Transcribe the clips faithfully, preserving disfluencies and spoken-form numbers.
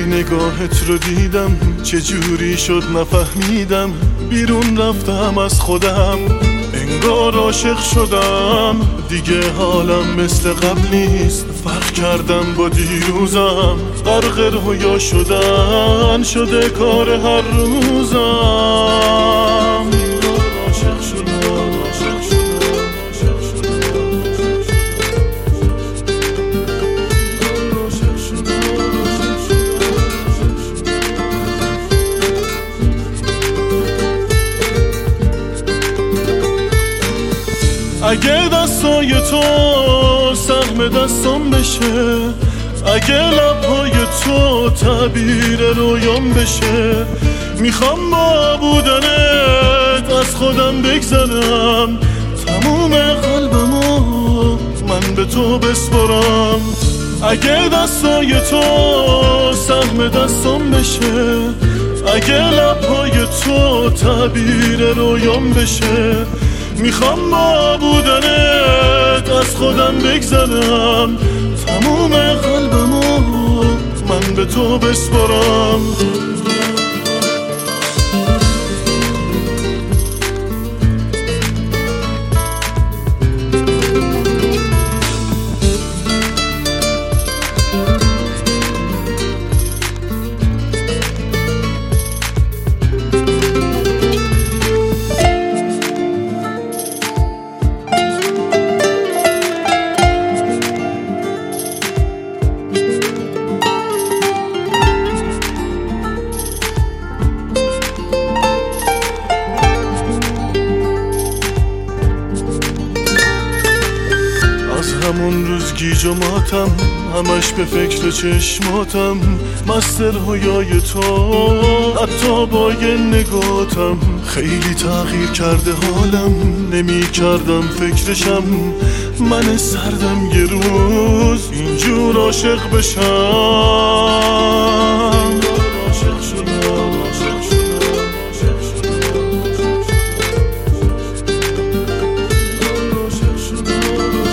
نگاهت رو دیدم، چه جوری شد نفهمیدم، بیرون رفتم از خودم، انگار عاشق شدم، دیگه حالم مثل قبل نیست، فرق کردم با دیروزم، غرق رویا شدن شده کار هر روزم. عاشق شدم، عاشق شدم، عاشق شدم، عاشق شدم، اگه دستای تو سهم دستم بشه، اگه لبهای تو تعبیر رویام بشه، میخوام با بودنت از خودم بگذرم، تموم قلبمو من به تو بسپرم. اگه دستای تو سهم دستم بشه، اگه لبهای تو تعبیر رویام بشه، میخوام با بودنت از خودم بگذرم، تموم قلبمو من به تو بسپرم. همون روز گیج و ماتم، همش به فکر چشماتم، مست رویای تو، حتی با یه نگاتم، خیلی تغییر کرده حالم، نمی کردم فکرشم، من سردم یه روز اینجور عاشق بشم. عاشق شدم، عاشق شدم، عاشق شدم،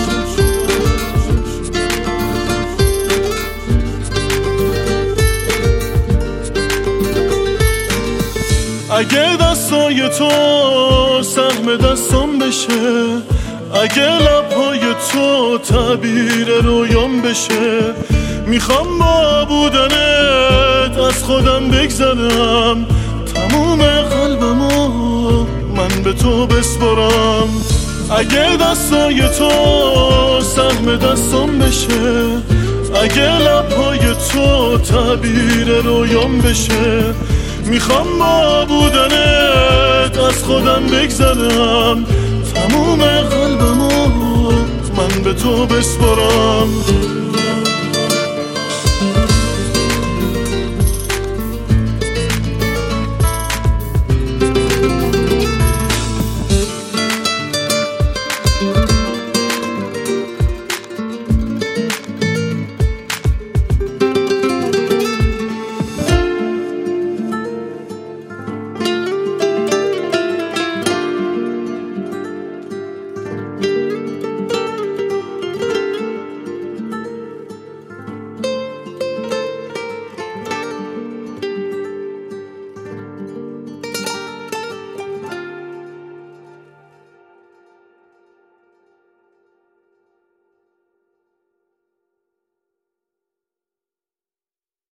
اگه دستای تو سهم دستم بشه، اگه لبهای تو تعبیر رویام بشه، میخوام با بودنت از خودم بگذرم، تموم قلبمو من به تو بسپرم. اگه دستای تو سهم دستم بشه، اگه لبهای تو تعبیر رویام بشه، میخوام با بودنت از خودم بگذرم، تموم قلبمو من به تو بسپرم.